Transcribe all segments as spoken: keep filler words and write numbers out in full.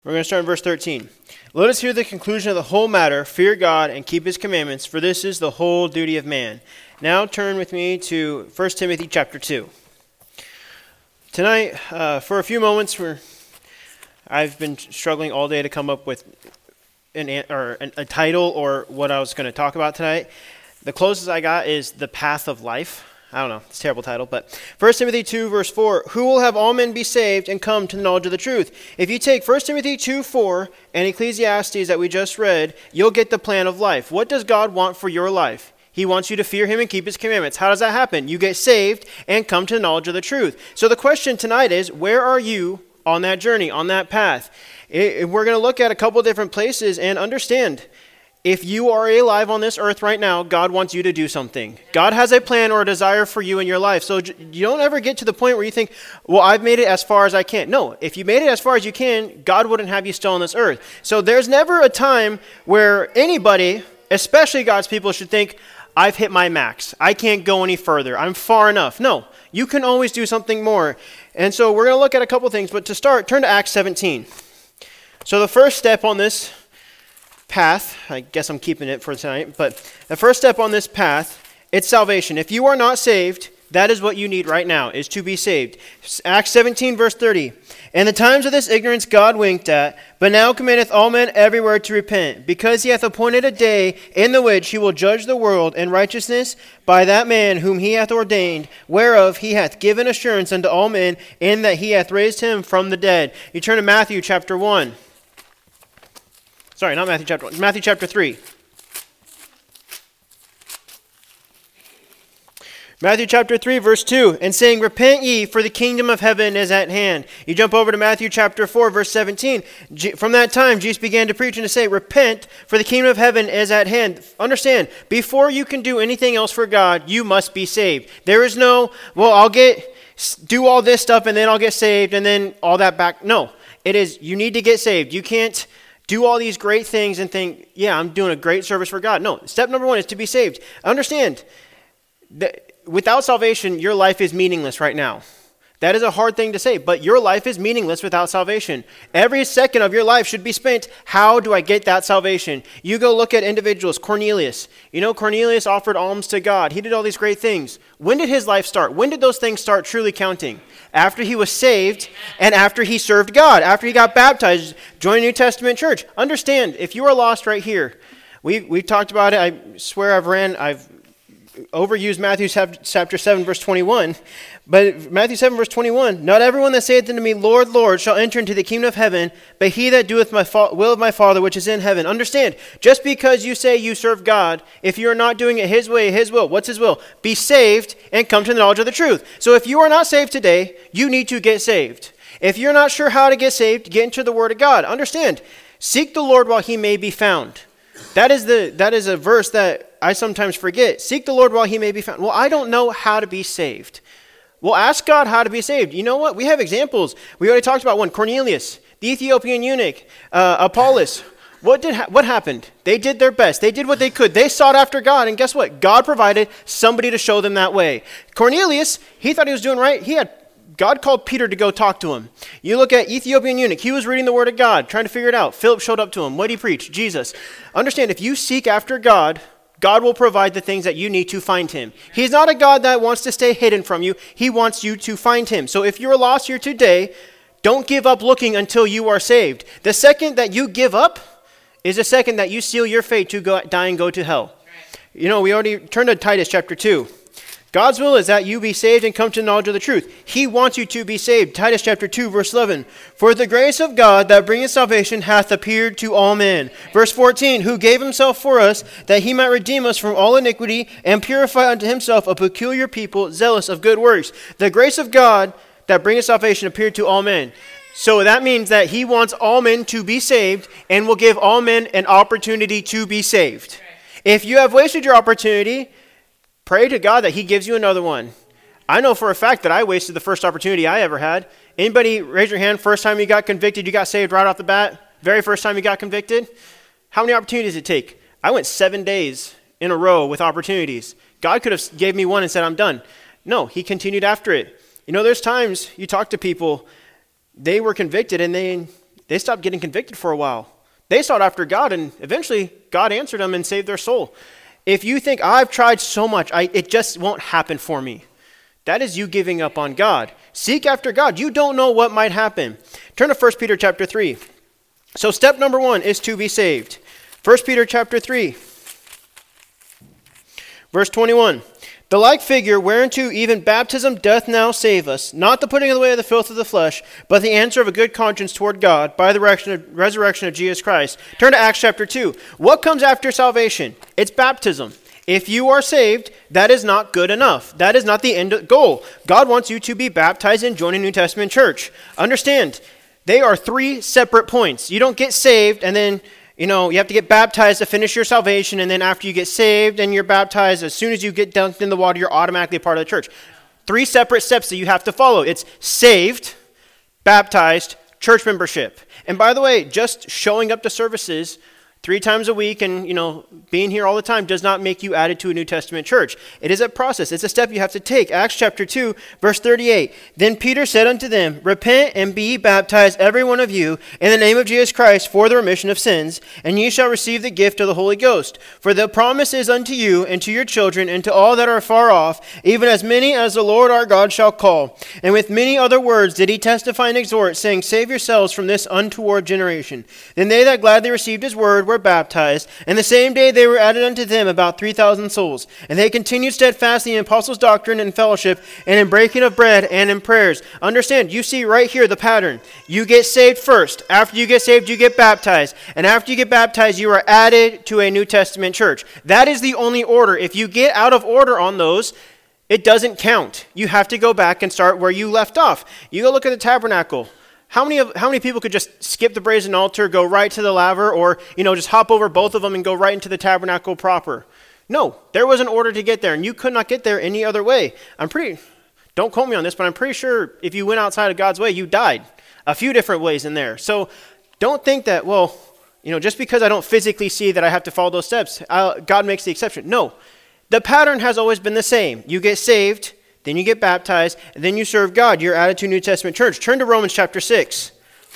We're going to start in verse thirteen. Let us hear the conclusion of the whole matter. Fear God and keep his commandments, for this is the whole duty of man. Now turn with me to First Timothy chapter two. Tonight, uh, for a few moments, we're, I've been struggling all day to come up with an, or an, a title or what I was going to talk about tonight. The closest I got is The Path of Life. I don't know, it's a terrible title, but First Timothy two, verse four, who will have all men be saved and come to the knowledge of the truth? If you take First Timothy two, four and Ecclesiastes that we just read, you'll get the plan of life. What does God want for your life? He wants you to fear him and keep his commandments. How does that happen? You get saved and come to the knowledge of the truth. So the question tonight is, where are you on that journey, on that path? It, we're going to look at a couple different places and understand, if you are alive on this earth right now, God wants you to do something. God has a plan or a desire for you in your life. So you don't ever get to the point where you think, well, I've made it as far as I can. No, if you made it as far as you can, God wouldn't have you still on this earth. So there's never a time where anybody, especially God's people, should think, I've hit my max. I can't go any further. I'm far enough. No, you can always do something more. And so we're going to look at a couple things. But to start, turn to Acts seventeen. So the first step on this path, I guess I'm keeping it for tonight, but the first step on this path, it's salvation. If you are not saved, that is what you need right now, is to be saved. Acts seventeen, verse thirty. And the times of this ignorance God winked at, but now commandeth all men everywhere to repent, because he hath appointed a day in the which he will judge the world in righteousness by that man whom he hath ordained, whereof he hath given assurance unto all men, in that he hath raised him from the dead. You turn to Matthew chapter one. Sorry, not Matthew chapter one. Matthew chapter three. Matthew chapter three, verse two. And saying, repent ye, for the kingdom of heaven is at hand. You jump over to Matthew chapter four, verse seventeen. From that time, Jesus began to preach and to say, repent, for the kingdom of heaven is at hand. Understand, before you can do anything else for God, you must be saved. There is no, well, I'll get, do all this stuff and then I'll get saved and then all that back. No, it is, you need to get saved. You can't do all these great things and think, yeah, I'm doing a great service for God. No, step number one is to be saved. Understand that without salvation, your life is meaningless right now. That is a hard thing to say, but your life is meaningless without salvation. Every second of your life should be spent, how do I get that salvation? You go look at individuals, Cornelius. You know, Cornelius offered alms to God. He did all these great things. When did his life start? When did those things start truly counting? After he was saved and after he served God, after he got baptized, joined a New Testament church. Understand, if you are lost right here, we we've talked about it. I swear I've ran, I've overused Matthew chapter seven, verse twenty-one. But Matthew seven, verse twenty-one, not everyone that saith unto me, Lord, Lord, shall enter into the kingdom of heaven, but he that doeth my fa- will of my Father which is in heaven. Understand, just because you say you serve God, if you are not doing it his way, his will, what's his will? Be saved and come to the knowledge of the truth. So if you are not saved today, you need to get saved. If you're not sure how to get saved, get into the Word of God. Understand, seek the Lord while he may be found. That is the that is a verse that I sometimes forget. Seek the Lord while he may be found. Well, I don't know how to be saved. Well, ask God how to be saved. You know what? We have examples. We already talked about one. Cornelius, the Ethiopian eunuch, uh, Apollos. What did ha- what happened? They did their best. They did what they could. They sought after God, and guess what? God provided somebody to show them that way. Cornelius, he thought he was doing right. He had God called Peter to go talk to him. You look at Ethiopian eunuch. He was reading the word of God, trying to figure it out. Philip showed up to him. What did he preach? Jesus. Understand, if you seek after God, God will provide the things that you need to find him. He's not a God that wants to stay hidden from you. He wants you to find him. So if you're lost here today, don't give up looking until you are saved. The second that you give up is the second that you seal your fate to go, die and go to hell. You know, we already turned to Titus chapter two. God's will is that you be saved and come to the knowledge of the truth. He wants you to be saved. Titus chapter two, verse eleven. For the grace of God that bringeth salvation hath appeared to all men. Verse fourteen. Who gave himself for us, that he might redeem us from all iniquity, and purify unto himself a peculiar people, zealous of good works. The grace of God that bringeth salvation appeared to all men. So that means that he wants all men to be saved, and will give all men an opportunity to be saved. If you have wasted your opportunity, pray to God that he gives you another one. I know for a fact that I wasted the first opportunity I ever had. Anybody raise your hand, first time you got convicted, you got saved right off the bat? Very first time you got convicted? How many opportunities did it take? I went seven days in a row with opportunities. God could have gave me one and said, I'm done. No, he continued after it. You know, there's times you talk to people, they were convicted and they they stopped getting convicted for a while. They sought after God, and eventually God answered them and saved their soul. If you think, I've tried so much, I, it just won't happen for me, that is you giving up on God. Seek after God. You don't know what might happen. Turn to First Peter chapter three. So step number one is to be saved. First Peter chapter three, verse twenty-one. The like figure whereunto even baptism doth now save us, not the putting away of the filth of the flesh, but the answer of a good conscience toward God by the resurrection of Jesus Christ. Turn to Acts chapter two. What comes after salvation? It's baptism. If you are saved, that is not good enough. That is not the end goal. God wants you to be baptized and join a New Testament church. Understand, they are three separate points. You don't get saved and then, you know, you have to get baptized to finish your salvation, and then after you get saved and you're baptized, as soon as you get dunked in the water, you're automatically a part of the church. Three separate steps that you have to follow. It's saved, baptized, church membership. And by the way, just showing up to services three times a week and, you know, being here all the time does not make you added to a New Testament church. It is a process. It's a step you have to take. Acts chapter two, verse thirty-eight. Then Peter said unto them, Repent and be baptized every one of you in the name of Jesus Christ for the remission of sins, and ye shall receive the gift of the Holy Ghost. For the promise is unto you and to your children and to all that are far off, even as many as the Lord our God shall call. And with many other words did he testify and exhort, saying, Save yourselves from this untoward generation. Then they that gladly received his word were baptized, and the same day they were added unto them about three thousand souls. And they continued steadfastly in apostles' doctrine and fellowship, and in breaking of bread and in prayers. Understand, you see right here the pattern. You get saved first. After you get saved, you get baptized. And after you get baptized, you are added to a New Testament church. That is the only order. If you get out of order on those, it doesn't count. You have to go back and start where you left off. You go look at the tabernacle. How many of how many people could just skip the brazen altar, go right to the laver, or, you know, just hop over both of them and go right into the tabernacle proper? No, there was an order to get there, and you could not get there any other way. I'm pretty, don't quote me on this, but I'm pretty sure if you went outside of God's way, you died. A few different ways in there. So don't think that, well, you know, just because I don't physically see that I have to follow those steps, I'll, God makes the exception. No, the pattern has always been the same. You get saved, then you get baptized, and then you serve God. You're added to a New Testament church. Turn to Romans chapter six.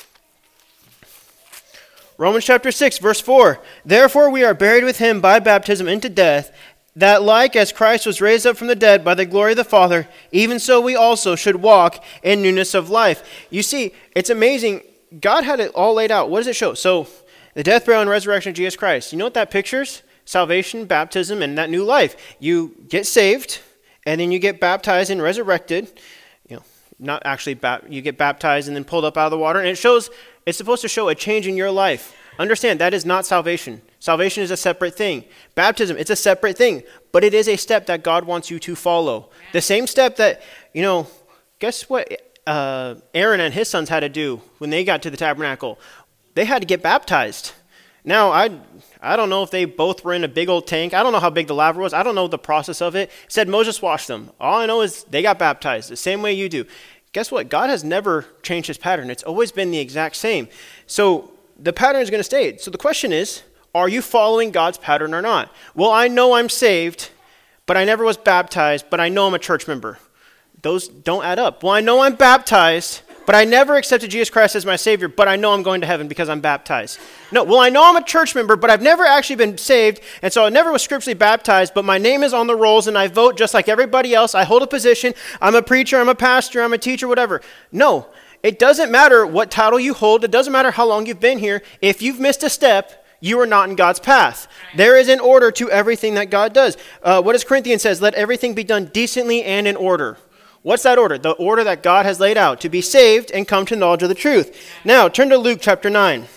Romans chapter six, verse four. Therefore we are buried with him by baptism into death, that like as Christ was raised up from the dead by the glory of the Father, even so we also should walk in newness of life. You see, it's amazing. God had it all laid out. What does it show? So the death, burial, and resurrection of Jesus Christ. You know what that pictures? Salvation, baptism, and that new life. You get saved, and then you get baptized and resurrected. You know, not actually, bap- you get baptized and then pulled up out of the water. And it shows, it's supposed to show a change in your life. Understand, that is not salvation. Salvation is a separate thing. Baptism, it's a separate thing. But it is a step that God wants you to follow. The same step that, you know, guess what uh, Aaron and his sons had to do when they got to the tabernacle? They had to get baptized. Now, I I don't know if they both were in a big old tank. I don't know how big the laver was. I don't know the process of it. It said Moses washed them. All I know is they got baptized the same way you do. Guess what? God has never changed his pattern. It's always been the exact same. So the pattern is going to stay. So the question is, are you following God's pattern or not? Well, I know I'm saved, but I never was baptized, but I know I'm a church member. Those don't add up. Well, I know I'm baptized, but I never accepted Jesus Christ as my Savior, but I know I'm going to heaven because I'm baptized. No, well, I know I'm a church member, but I've never actually been saved, and so I never was scripturally baptized, but my name is on the rolls, and I vote just like everybody else. I hold a position. I'm a preacher, I'm a pastor, I'm a teacher, whatever. No, it doesn't matter what title you hold. It doesn't matter how long you've been here. If you've missed a step, you are not in God's path. There is an order to everything that God does. Uh, what does Corinthians says? Let everything be done decently and in order. What's that order? The order that God has laid out, to be saved and come to knowledge of the truth. Now, turn to Luke chapter nine.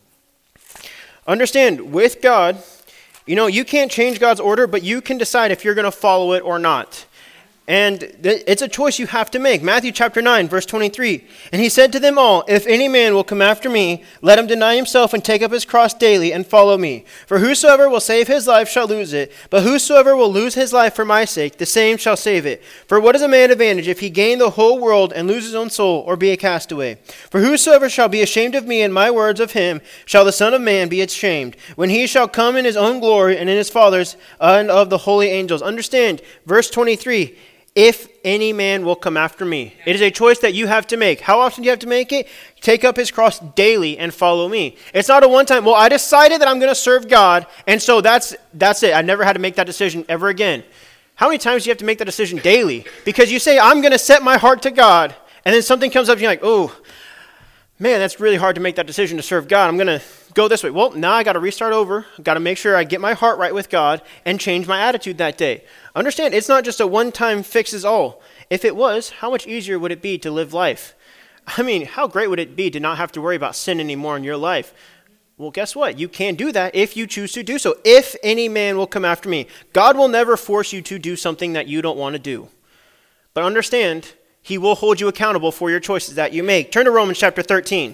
Understand, with God, you know, you can't change God's order, but you can decide if you're going to follow it or not. And th- it's a choice you have to make. Matthew chapter nine, verse twenty-three. And he said to them all, If any man will come after me, let him deny himself and take up his cross daily and follow me. For whosoever will save his life shall lose it. But whosoever will lose his life for my sake, the same shall save it. For what is a man advantage if he gain the whole world and lose his own soul, or be a castaway? For whosoever shall be ashamed of me and my words of him, shall the Son of Man be ashamed, when he shall come in his own glory and in his Father's and of the holy angels. Understand, verse twenty-three. If any man will come after me. It is a choice that you have to make. How often do you have to make it? Take up his cross daily and follow me. It's not a one-time, well, I decided that I'm going to serve God, and so that's that's it. I never had to make that decision ever again. How many times do you have to make that decision daily? Because you say, I'm going to set my heart to God, and then something comes up and you're like, oh, man, that's really hard to make that decision to serve God. I'm going to go this way. Well, now I got to restart over. Got to make sure I get my heart right with God and change my attitude that day. Understand, it's not just a one-time fixes all. If it was, how much easier would it be to live life? I mean, how great would it be to not have to worry about sin anymore in your life? Well, guess what? You can do that if you choose to do so. If any man will come after me. God will never force you to do something that you don't want to do. But understand, he will hold you accountable for your choices that you make. Turn to Romans chapter thirteen.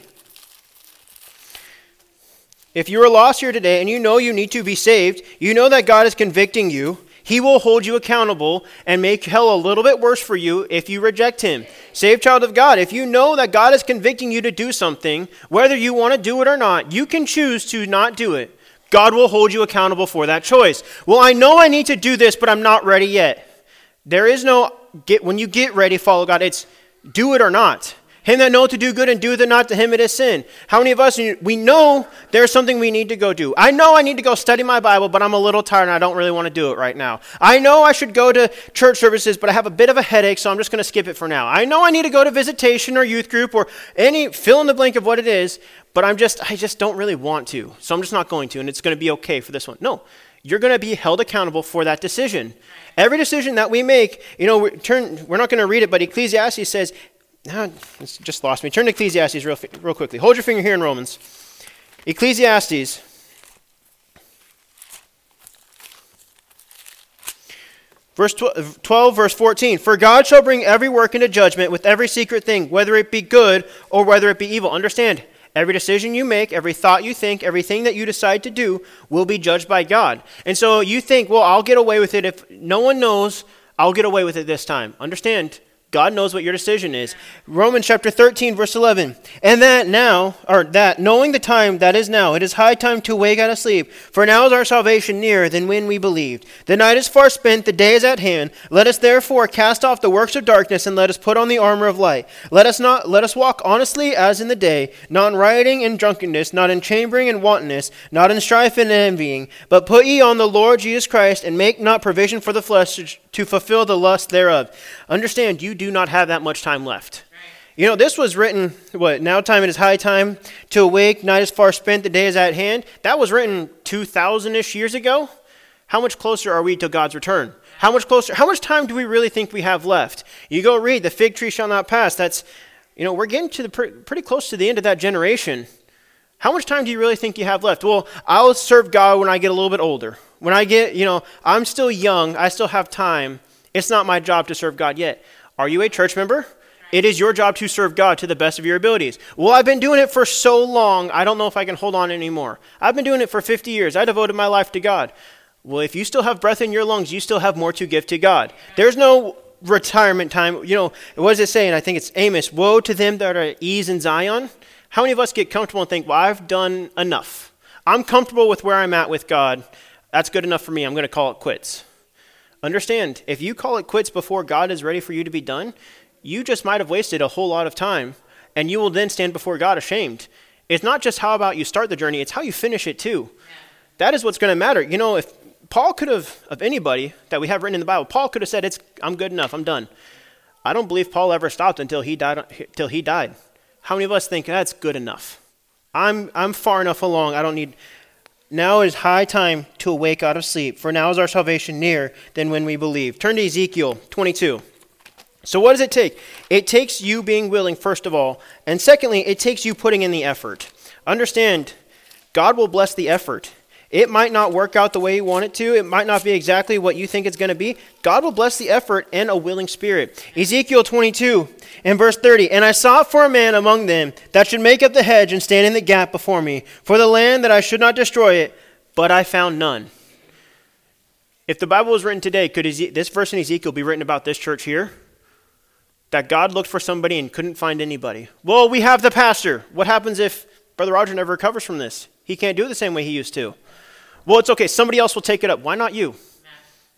If you are lost here today and you know you need to be saved, you know that God is convicting you, he will hold you accountable and make hell a little bit worse for you if you reject him. Saved child of God, if you know that God is convicting you to do something, whether you want to do it or not, you can choose to not do it. God will hold you accountable for that choice. Well, I know I need to do this, but I'm not ready yet. There is no, get when you get ready, follow God. It's do it or not. Him that knoweth to do good and doeth it not, to him it is sin. How many of us, we know there's something we need to go do. I know I need to go study my Bible, but I'm a little tired and I don't really want to do it right now. I know I should go to church services, but I have a bit of a headache, so I'm just going to skip it for now. I know I need to go to visitation or youth group or any, fill in the blank of what it is, but I'm just, I just don't really want to. So I'm just not going to, and it's going to be okay for this one. No, you're going to be held accountable for that decision. Every decision that we make, you know, we turn, we're not going to read it, but Ecclesiastes says, Now, it's just lost me. Turn to Ecclesiastes real, real quickly. Hold your finger here in Romans. Ecclesiastes. Verse twelve, verse fourteen. For God shall bring every work into judgment with every secret thing, whether it be good or whether it be evil. Understand, every decision you make, every thought you think, everything that you decide to do will be judged by God. And so you think, well, I'll get away with it. If no one knows, I'll get away with it this time. Understand, God knows what your decision is. Romans chapter thirteen, verse eleven. And that now, or that, knowing the time that is now, it is high time to wake out of sleep. For now is our salvation nearer than when we believed. The night is far spent, the day is at hand. Let us therefore cast off the works of darkness, and let us put on the armor of light. Let us not let us walk honestly as in the day, not in rioting and drunkenness, not in chambering and wantonness, not in strife and envying. But put ye on the Lord Jesus Christ, and make not provision for the flesh to fulfill the lust thereof. Understand, you do not have that much time left. You know, this was written, what, now time it is high time to awake, night is far spent, the day is at hand. That was written two thousand-ish years ago. How much closer are we to God's return? How much closer, how much time do we really think we have left? You go read, the fig tree shall not pass. That's, you know, we're getting to the pre- pretty close to the end of that generation. How much time do you really think you have left? Well, I'll serve God when I get a little bit older. When I get, you know, I'm still young, I still have time. It's not my job to serve God yet. Are you a church member? It is your job to serve God to the best of your abilities. Well, I've been doing it for so long, I don't know if I can hold on anymore. I've been doing it for fifty years. I devoted my life to God. Well, if you still have breath in your lungs, you still have more to give to God. There's no retirement time. You know, what does it say? And I think it's Amos, woe to them that are at ease in Zion. How many of us get comfortable and think, well, I've done enough. I'm comfortable with where I'm at with God. That's good enough for me. I'm going to call it quits. Understand, if you call it quits before God is ready for you to be done, you just might have wasted a whole lot of time, and you will then stand before God ashamed. It's not just how about you start the journey, it's how you finish it too. Yeah. That is what's going to matter. You know, if Paul could have, of anybody that we have written in the Bible, Paul could have said, "It's I'm good enough, I'm done." I don't believe Paul ever stopped until he died. Until he died. How many of us think that's good enough? I'm I'm far enough along. I don't need. Now is high time to awake out of sleep, for now is our salvation nearer than when we believe. Turn to Ezekiel twenty-two. So what does it take? It takes you being willing, first of all, and secondly, it takes you putting in the effort. Understand, God will bless the effort. It might not work out the way you want it to. It might not be exactly what you think it's going to be. God will bless the effort and a willing spirit. Ezekiel twenty-two and verse thirty, and I sought for a man among them that should make up the hedge and stand in the gap before me for the land, that I should not destroy it, but I found none. If the Bible was written today, could Eze- this verse in Ezekiel be written about this church here? That God looked for somebody and couldn't find anybody. Well, we have the pastor. What happens if Brother Roger never recovers from this? He can't do it the same way he used to. Well, it's okay. Somebody else will take it up. Why not you?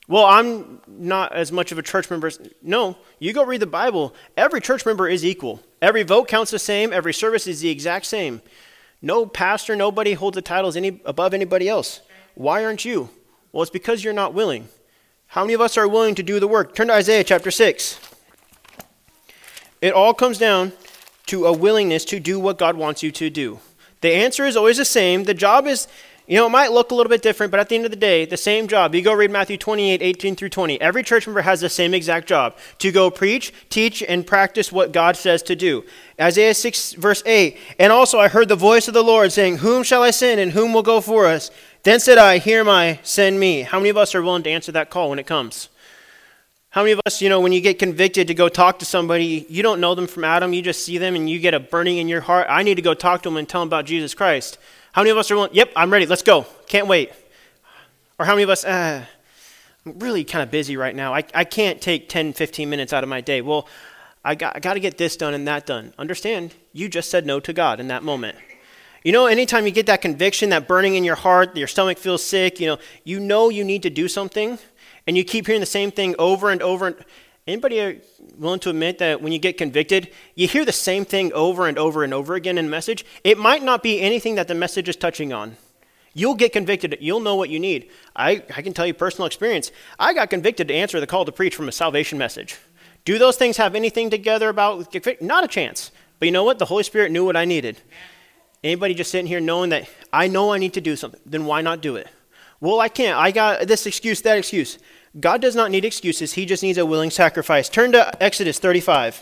Well, I'm not as much of a church member. as- No, you go read the Bible. Every church member is equal. Every vote counts the same. Every service is the exact same. No pastor, nobody holds the titles any above anybody else. Why aren't you? Well, it's because you're not willing. How many of us are willing to do the work? Turn to Isaiah chapter six. It all comes down to a willingness to do what God wants you to do. The answer is always the same. The job is, you know, it might look a little bit different, but at the end of the day, the same job. You go read Matthew twenty-eight, eighteen through twenty. Every church member has the same exact job, to go preach, teach, and practice what God says to do. Isaiah six, verse eight, and also I heard the voice of the Lord saying, whom shall I send, and whom will go for us? Then said I, here am I, send me. How many of us are willing to answer that call when it comes? How many of us, you know, when you get convicted to go talk to somebody, you don't know them from Adam, you just see them and you get a burning in your heart. I need to go talk to them and tell them about Jesus Christ. How many of us are willing, yep, I'm ready, let's go, can't wait. Or how many of us, uh, I'm really kind of busy right now. I, I can't take ten, fifteen minutes out of my day. Well, I got, I got to get this done and that done. Understand, you just said no to God in that moment. You know, anytime you get that conviction, that burning in your heart, your stomach feels sick, you know, you know you need to do something. And you keep hearing the same thing over and over. Anybody willing to admit that when you get convicted, you hear the same thing over and over and over again in a message? It might not be anything that the message is touching on. You'll get convicted. You'll know what you need. I, I can tell you personal experience. I got convicted to answer the call to preach from a salvation message. Do those things have anything together about conviction? Not a chance. But you know what? The Holy Spirit knew what I needed. Anybody just sitting here knowing that I know I need to do something, then why not do it? Well, I can't. I got this excuse, that excuse. God does not need excuses. He just needs a willing sacrifice. Turn to Exodus thirty-five.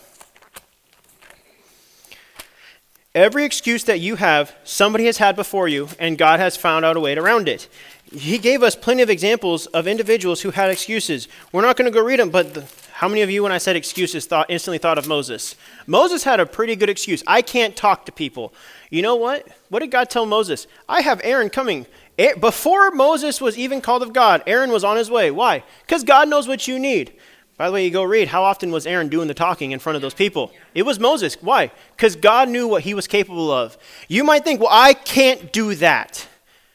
Every excuse that you have, somebody has had before you, and God has found out a way around it. He gave us plenty of examples of individuals who had excuses. We're not going to go read them, but the, how many of you, when I said excuses, thought instantly thought of Moses? Moses had a pretty good excuse. I can't talk to people. You know what? What did God tell Moses? I have Aaron coming. Before Moses was even called of God, Aaron was on his way. Why? Because God knows what you need. By the way, you go read, how often was Aaron doing the talking in front of those people? It was Moses. Why? Because God knew what he was capable of. You might think, well, I can't do that.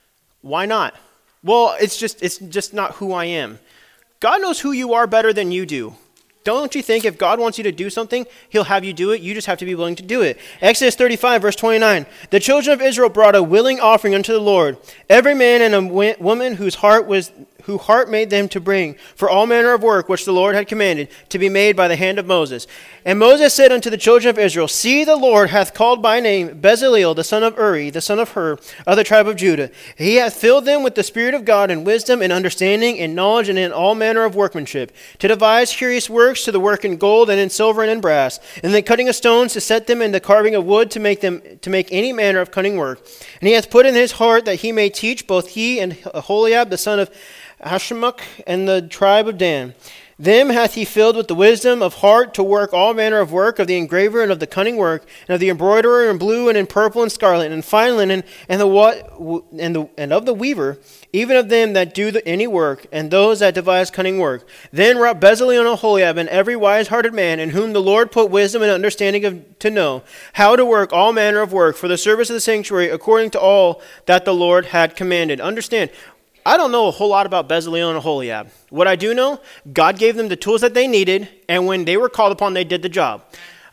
Why not? Well, it's just it's just not who I am. God knows who you are better than you do. Don't you think if God wants you to do something, he'll have you do it? You just have to be willing to do it. Exodus thirty-five, verse twenty-nine. The children of Israel brought a willing offering unto the Lord, every man and a woman whose heart was who heart made them to bring, for all manner of work which the Lord had commanded, to be made by the hand of Moses. And Moses said unto the children of Israel, see, the Lord hath called by name Bezaleel, the son of Uri, the son of Hur, of the tribe of Judah. He hath filled them with the Spirit of God in wisdom and understanding and knowledge and in all manner of workmanship, to devise curious works, to the work in gold and in silver and in brass, and the cutting of stones, to set them in the carving of wood, to make them to make any manner of cunning work. And he hath put in his heart that he may teach both he and Aholiab, the son of Ashimach, and the tribe of Dan. Them hath he filled with the wisdom of heart to work all manner of work of the engraver and of the cunning work, and of the embroiderer in blue and in purple and scarlet, and fine linen, and the what and the and of the weaver, even of them that do the, any work, and those that devise cunning work. Then wrought Bezaleel and Aholiab, and every wise-hearted man, in whom the Lord put wisdom and understanding of, to know how to work all manner of work for the service of the sanctuary, according to all that the Lord had commanded. Understand, I don't know a whole lot about Bezaleel and Aholiab. What I do know, God gave them the tools that they needed, and when they were called upon, they did the job.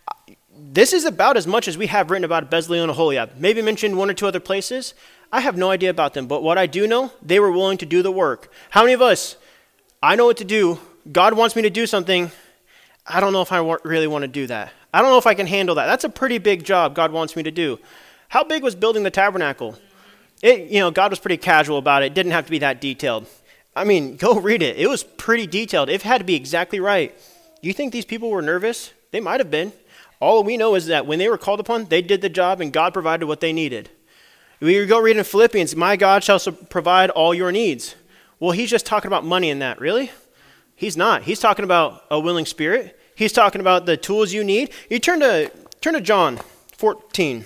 This is about as much as we have written about Bezaleel and Aholiab. Maybe mentioned one or two other places. I have no idea about them, but what I do know, they were willing to do the work. How many of us, I know what to do, God wants me to do something, I don't know if I really want to do that. I don't know if I can handle that. That's a pretty big job God wants me to do. How big was building the tabernacle? It, you know, God was pretty casual about it. It didn't have to be that detailed. I mean, go read it. It was pretty detailed. It had to be exactly right. You think these people were nervous? They might have been. All we know is that when they were called upon, they did the job and God provided what they needed. We go read in Philippians, my God shall provide all your needs. Well, he's just talking about money in that, really? He's not. He's talking about a willing spirit. He's talking about the tools you need. You turn to turn to John fourteen.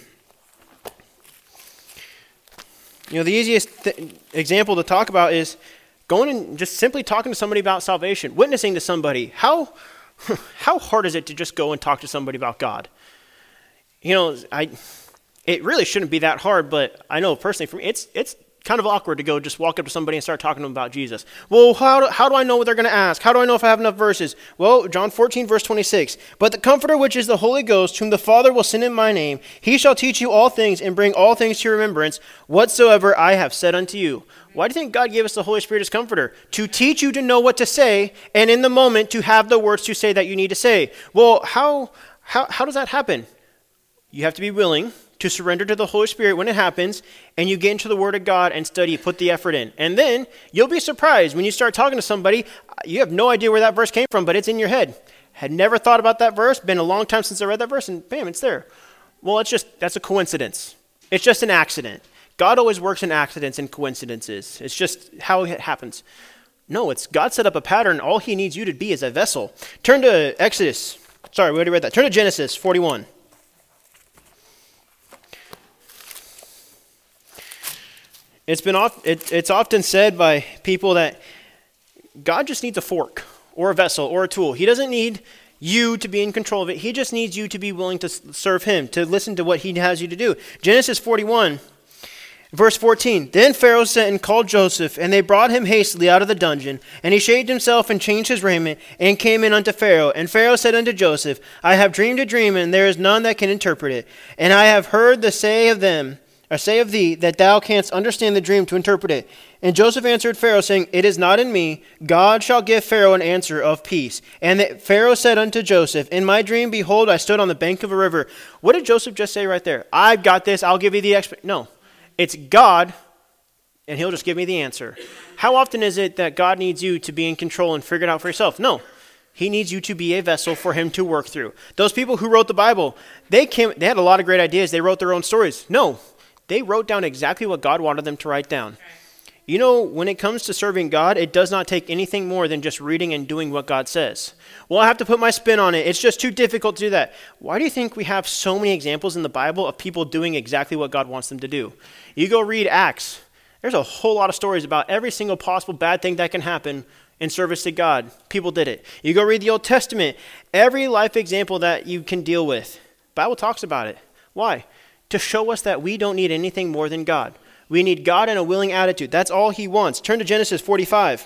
You know, the easiest th- example to talk about is going and just simply talking to somebody about salvation, witnessing to somebody. How how hard is it to just go and talk to somebody about God? You know, I it really shouldn't be that hard, but I know personally for me, it's it's kind of awkward to go just walk up to somebody and start talking to them about Jesus. Well, how do, how do I know what they're going to ask? How do I know if I have enough verses? Well, John fourteen, verse twenty-six. But the Comforter, which is the Holy Ghost, whom the Father will send in my name, he shall teach you all things and bring all things to your remembrance, whatsoever I have said unto you. Why do you think God gave us the Holy Spirit as Comforter? To teach you to know what to say, and in the moment to have the words to say that you need to say. Well, how how how does that happen? You have to be willing to surrender to the Holy Spirit when it happens, and you get into the Word of God and study, put the effort in. And then you'll be surprised when you start talking to somebody, you have no idea where that verse came from, but it's in your head. Had never thought about that verse, been a long time since I read that verse, and bam, it's there. Well, it's just, that's a coincidence. It's just an accident. God always works in accidents and coincidences. It's just how it happens. No, it's God set up a pattern. All he needs you to be is a vessel. Turn to Exodus. Sorry, we already read that. Turn to Genesis forty-one. It's been oft, it, it's often said by people that God just needs a fork or a vessel or a tool. He doesn't need you to be in control of it. He just needs you to be willing to serve him, to listen to what he has you to do. Genesis forty-one, verse fourteen. Then Pharaoh sent and called Joseph, and they brought him hastily out of the dungeon. And he shaved himself and changed his raiment, and came in unto Pharaoh. And Pharaoh said unto Joseph, I have dreamed a dream, and there is none that can interpret it. And I have heard the say of them, I say of thee, that thou canst understand the dream to interpret it. And Joseph answered Pharaoh, saying, It is not in me. God shall give Pharaoh an answer of peace. And that Pharaoh said unto Joseph, In my dream, behold, I stood on the bank of a river. What did Joseph just say right there? I've got this. I'll give you the explanation. No, it's God, and he'll just give me the answer. How often is it that God needs you to be in control and figure it out for yourself? No. He needs you to be a vessel for him to work through. Those people who wrote the Bible, they came, they had a lot of great ideas. They wrote their own stories. No. They wrote down exactly what God wanted them to write down. You know, when it comes to serving God, it does not take anything more than just reading and doing what God says. Well, I have to put my spin on it. It's just too difficult to do that. Why do you think we have so many examples in the Bible of people doing exactly what God wants them to do? You go read Acts. There's a whole lot of stories about every single possible bad thing that can happen in service to God. People did it. You go read the Old Testament. Every life example that you can deal with, the Bible talks about it. Why? To show us that we don't need anything more than God. We need God and a willing attitude. That's all he wants. Turn to Genesis forty-five.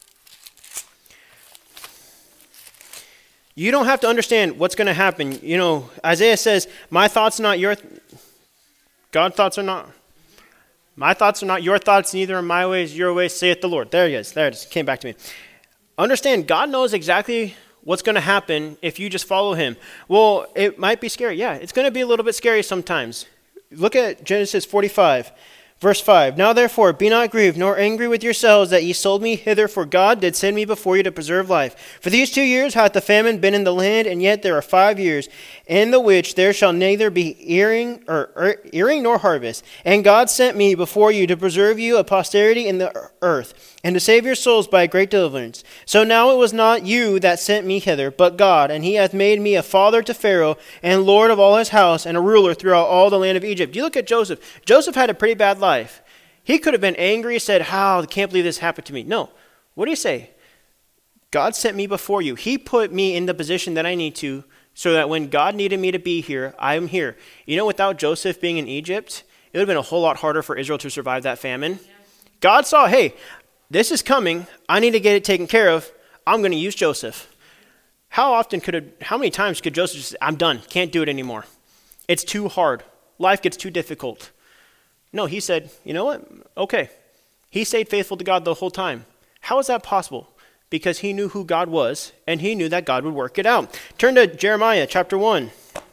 You don't have to understand what's going to happen. You know, Isaiah says, my thoughts are not your, th- God's thoughts are not, my thoughts are not your thoughts, neither are my ways, your ways, saith the Lord. There he is. There it is. Came back to me. Understand, God knows exactly what's going to happen if you just follow him. Well, it might be scary. Yeah, it's going to be a little bit scary sometimes. Look at Genesis forty-five, verse five. Now therefore, be not grieved, nor angry with yourselves that ye sold me hither, for God did send me before you to preserve life. For these two years hath the famine been in the land, and yet there are five years, in the which there shall neither be earing, or, or earing nor harvest. And God sent me before you to preserve you a posterity in the earth, and to save your souls by a great deliverance. So now it was not you that sent me hither, but God, and he hath made me a father to Pharaoh, and lord of all his house, and a ruler throughout all the land of Egypt. You look at Joseph. Joseph had a pretty bad life. He could have been angry, said, how, I can't believe this happened to me. No. What do you say? God sent me before you. He put me in the position that I need to, so that when God needed me to be here, I am here. You know, without Joseph being in Egypt, it would have been a whole lot harder for Israel to survive that famine. Yeah. God saw, hey, this is coming. I need to get it taken care of. I'm going to use Joseph. How often could it, how many times could Joseph just say, I'm done, can't do it anymore. It's too hard. Life gets too difficult. No, he said, you know what? Okay. He stayed faithful to God the whole time. How is that possible? Because he knew who God was, and he knew that God would work it out. Turn to Jeremiah chapter one.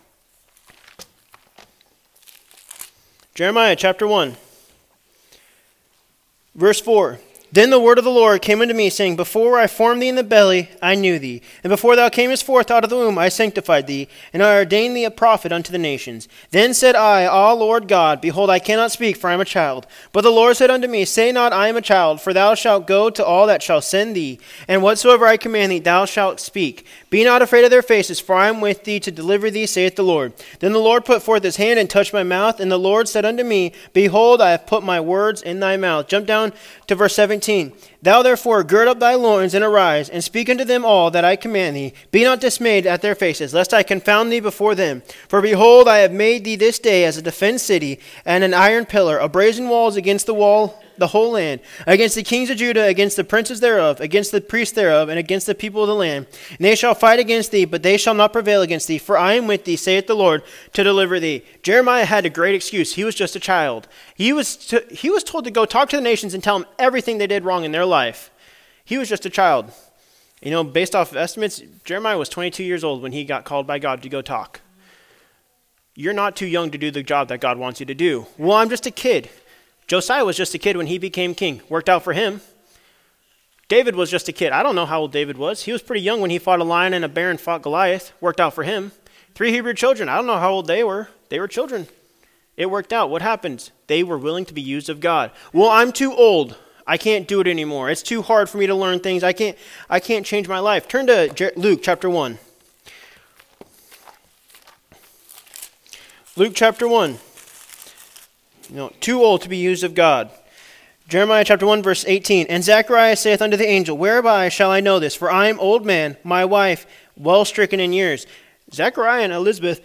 Jeremiah chapter one. Verse four. Then the word of the Lord came unto me, saying, Before I formed thee in the belly, I knew thee. And before thou camest forth out of the womb, I sanctified thee, and I ordained thee a prophet unto the nations. Then said I, Ah, Lord God, behold, I cannot speak, for I am a child. But the Lord said unto me, Say not, I am a child, for thou shalt go to all that shall send thee, and whatsoever I command thee, thou shalt speak. Be not afraid of their faces, for I am with thee to deliver thee, saith the Lord. Then the Lord put forth his hand and touched my mouth, and the Lord said unto me, Behold, I have put my words in thy mouth. Jump down to verse seventeen. Thou therefore gird up thy loins and arise, and speak unto them all that I command thee. Be not dismayed at their faces, lest I confound thee before them. For behold, I have made thee this day as a defenced city, and an iron pillar, a brazen walls against the wall the whole land, against the kings of Judah, against the princes thereof, against the priests thereof, and against the people of the land. And they shall fight against thee, but they shall not prevail against thee, for I am with thee, saith the Lord, to deliver thee. Jeremiah had a great excuse. He was just a child. He was, to, he was told to go talk to the nations and tell them everything they did wrong in their life. He was just a child. You know, based off of estimates, Jeremiah was twenty-two years old when he got called by God to go talk. You're not too young to do the job that God wants you to do. Well, I'm just a kid. Josiah was just a kid when he became king. Worked out for him. David was just a kid. I don't know how old David was. He was pretty young when he fought a lion and a bear and fought Goliath. Worked out for him. Three Hebrew children. I don't know how old they were. They were children. It worked out. What happened? They were willing to be used of God. Well, I'm too old. I can't do it anymore. It's too hard for me to learn things. I can't I can't change my life. Turn to Luke chapter one. Luke chapter one. You know, too old to be used of God. Jeremiah chapter one, verse eighteen. And Zechariah saith unto the angel, Whereby shall I know this? For I am old man, my wife well stricken in years. Zechariah and Elizabeth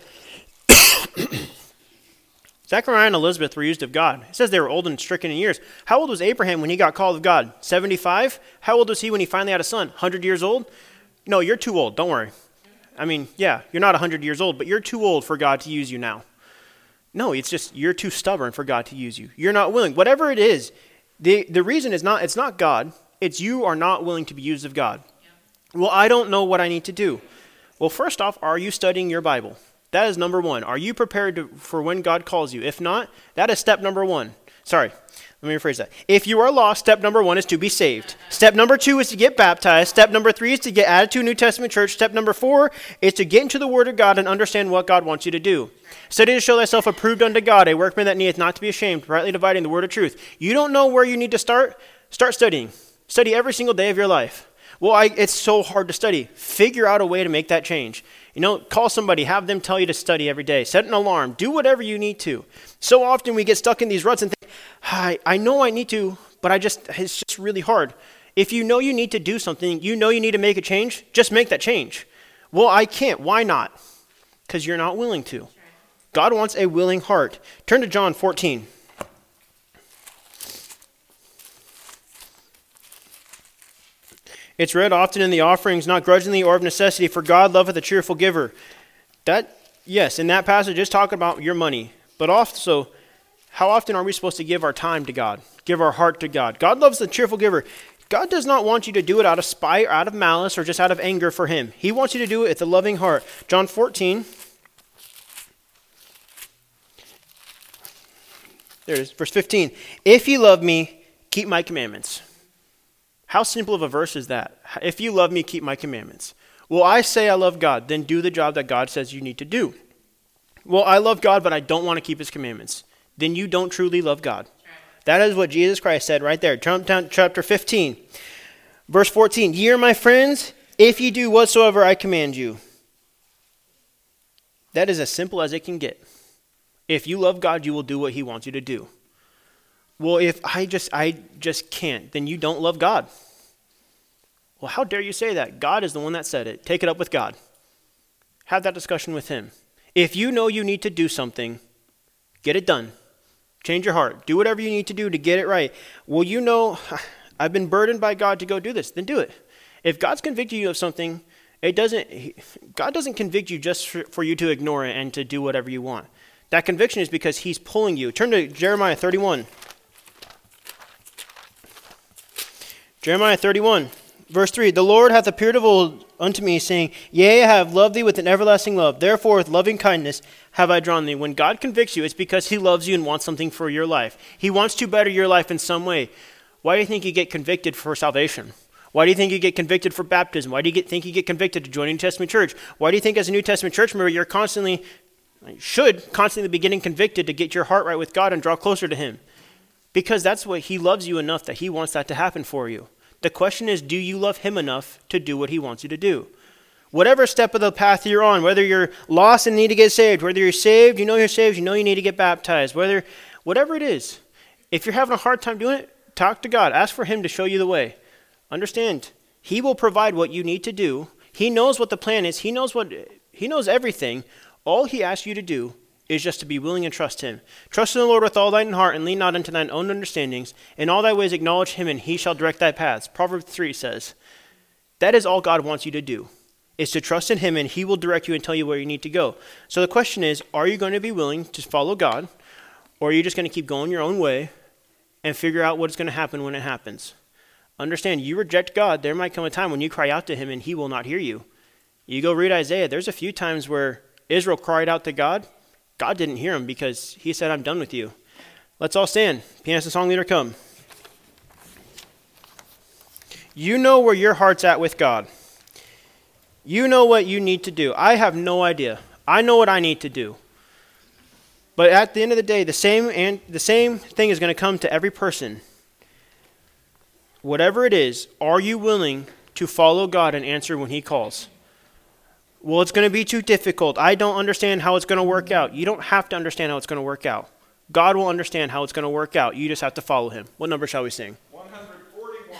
Zechariah and Elizabeth were used of God. It says they were old and stricken in years. How old was Abraham when he got called of God? seventy-five? How old was he when he finally had a son? one hundred years old? No, you're too old. Don't worry. I mean, yeah, you're not one hundred years old, but you're too old for God to use you now. No, it's just you're too stubborn for God to use you. You're not willing. Whatever it is, the, the reason is not, it's not God. It's you are not willing to be used of God. Yeah. Well, I don't know what I need to do. Well, first off, are you studying your Bible? That is number one. Are you prepared to, for when God calls you? If not, that is step number one. Sorry, let me rephrase that. If you are lost, step number one is to be saved. Step number two is to get baptized. Step number three is to get added to a New Testament church. Step number four is to get into the Word of God and understand what God wants you to do. Study to show thyself approved unto God, a workman that needeth not to be ashamed, rightly dividing the word of truth. You don't know where you need to start? Start studying. Study every single day of your life. Well, I, it's so hard to study. Figure out a way to make that change. You know, call somebody, have them tell you to study every day. Set an alarm. Do whatever you need to. So often we get stuck in these ruts and think, I, I know I need to, but I just it's just really hard. If you know you need to do something, you know you need to make a change, just make that change. Well, I can't. Why not? Because you're not willing to. God wants a willing heart. Turn to John fourteen. It's read often in the offerings, not grudgingly or of necessity, for God loveth a cheerful giver. That, yes, in that passage is talking about your money. But also, how often are we supposed to give our time to God? Give our heart to God? God loves a cheerful giver. God does not want you to do it out of spite or out of malice or just out of anger for him. He wants you to do it with a loving heart. John fourteen. There it is, verse fifteen. If you love me, keep my commandments. How simple of a verse is that? If you love me, keep my commandments. Well, I say I love God, then do the job that God says you need to do. Well, I love God, but I don't want to keep his commandments. Then you don't truly love God. That is what Jesus Christ said right there. Jump down to chapter fifteen, verse fourteen. Ye are my friends, if ye do whatsoever I command you. That is as simple as it can get. If you love God, you will do what he wants you to do. Well, if I just I just can't, then you don't love God. Well, how dare you say that? God is the one that said it. Take it up with God. Have that discussion with him. If you know you need to do something, get it done. Change your heart. Do whatever you need to do to get it right. Well, you know, I've been burdened by God to go do this. Then do it. If God's convicted you of something, it doesn't. God doesn't convict you just for, for you to ignore it and to do whatever you want. That conviction is because he's pulling you. Turn to Jeremiah thirty-one. Jeremiah thirty-one, verse three. The Lord hath appeared of old unto me, saying, Yea, I have loved thee with an everlasting love. Therefore with loving kindness have I drawn thee. When God convicts you, it's because he loves you and wants something for your life. He wants to better your life in some way. Why do you think you get convicted for salvation? Why do you think you get convicted for baptism? Why do you get, think you get convicted to join a New Testament church? Why do you think as a New Testament church member you're constantly, should constantly be getting convicted to get your heart right with God and draw closer to him? Because that's what he loves you enough that he wants that to happen for you. The question is, do you love him enough to do what he wants you to do? Whatever step of the path you're on, whether you're lost and need to get saved, whether you're saved, you know you're saved, you know you need to get baptized, whether, whatever it is, if you're having a hard time doing it, talk to God. Ask for him to show you the way. Understand, he will provide what you need to do. He knows what the plan is. He knows what, he knows everything. All he asks you to do is just to be willing and trust him. Trust in the Lord with all thine heart, and lean not unto thine own understandings. In all thy ways acknowledge him, and he shall direct thy paths. Proverbs three says, that is all God wants you to do, is to trust in him, and he will direct you and tell you where you need to go. So the question is, are you going to be willing to follow God, or are you just going to keep going your own way and figure out what's going to happen when it happens? Understand, you reject God, there might come a time when you cry out to him and he will not hear you. You go read Isaiah, there's a few times where Israel cried out to God. God didn't hear him because he said, I'm done with you. Let's all stand. Pianist and song leader, come. You know where your heart's at with God. You know what you need to do. I have no idea. I know what I need to do. But at the end of the day, the same and the same thing is going to come to every person. Whatever it is, are you willing to follow God and answer when he calls? Well, it's going to be too difficult. I don't understand how it's going to work out. You don't have to understand how it's going to work out. God will understand how it's going to work out. You just have to follow him. What number shall we sing? one forty-one.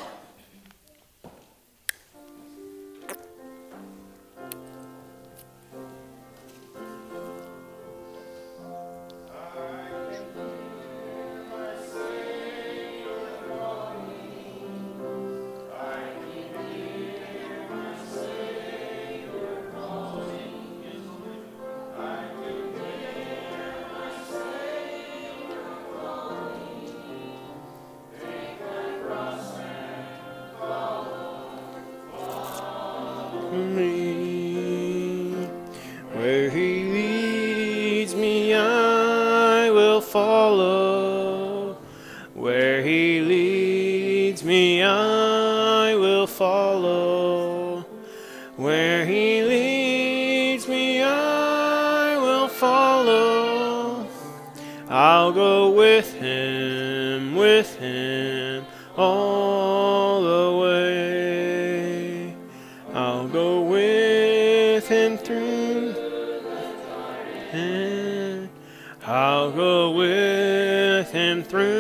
Me. Where he leads me, I will follow. Where he leads me, I will follow. Where he leads me, I will follow. I'll go with him, with him all the way. I'll go with him through, and I'll go with him through.